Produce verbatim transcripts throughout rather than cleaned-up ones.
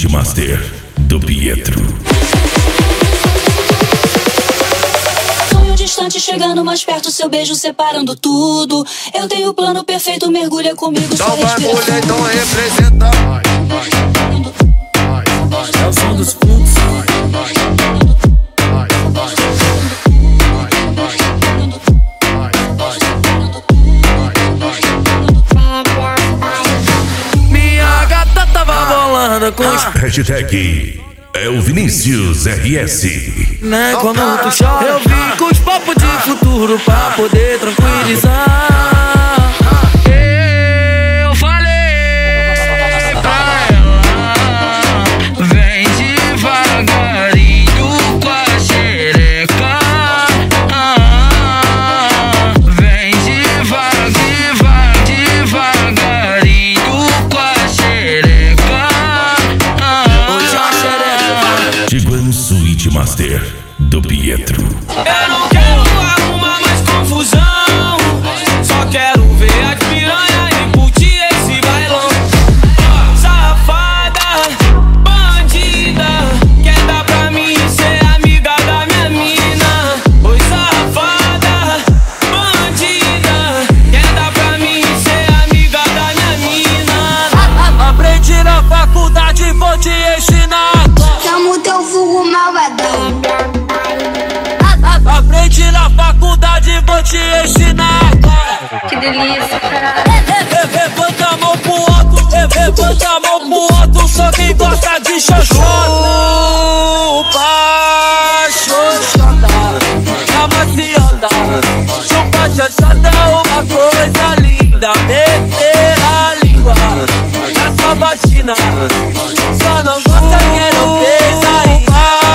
Hitmaster do Pietro. Sonho distante chegando mais perto, seu beijo separando tudo. Eu tenho o plano perfeito, mergulha comigo, sua respiração. Então vai, mulher, então representa. É o som dos fluxos. Minha gata tava bolando com os... Hashtag é o Vinícius R S. Né, quando tu chora, eu vim com os papos de futuro pra poder tranquilizar. Eu falei pra ela, vem devagarinho com a xereca. Vem devagar, devagar, devagarinho com a xereca. Hoje a xereca Tiguan Hitmaster do Pietro. eu não quero arrumar mais confusão, só quero ver as piranha e curtir esse bailão. Safada, bandida, quer dar pra mim ser amiga da minha mina. Oi, safada, bandida, quer dar pra mim ser amiga da minha mina. Aprendi na faculdade, vou te ensinar. Chamo teu vulgo malvadão. Aprendi na faculdade, vou te ensinar agora. Que delícia, caralho. Levanta a mão pro alto, levanta a mão pro alto, só quem gosta de xoxota. Xoxota, a maciota. Chupa xoxota é uma coisa linda. Meter a língua na sua vagina, só não gosta que não fez aí.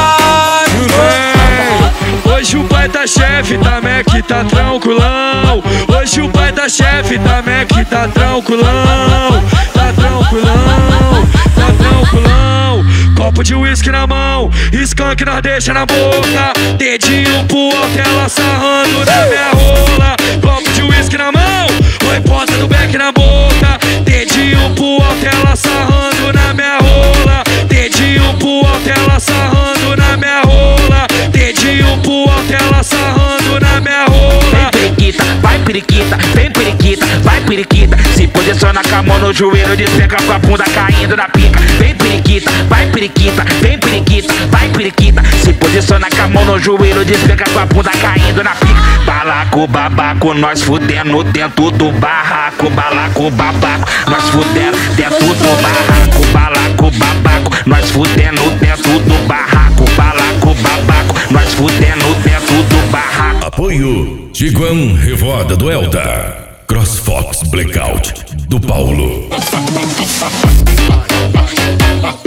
Hoje o pai da chefe da Mac tá tranquilão. Hoje o pai da chefe da Mac tá tranquilão. Tá tranquilão, tá tranquilão. Copo de uísque na mão, skunk nós deixa na boca. Dedinho pro alto, ela sarrando na minha rola. Copo de uísque na mão, oi ponta do beck na boca. Dedinho pro alto, ela sarrando na minha rola. Dedinho pro alto, ela sarrando na minha rola. Dedinho pro alto, ela sarrando na minha rola. Vem periquita, vai periquita, vem periquita, vai periquita. Se posiciona com a mão no joelho, despenca com a bunda caindo na pica. Vem periquita, vai periquita, vem periquita, vai periquita. Se posiciona com a mão no joelho, despenca com a bunda caindo na pica. Balaco, babaco, nós fudendo dentro do barraco. Balaco, babaco, nós fudendo dentro do barraco. Balaco, babaco, nós fudendo dentro do barraco. Balaco, babaco, nós fudendo dentro do barraco. Apoio Tiguan Revoada do Elda. CrossFox Blackout do Paulo.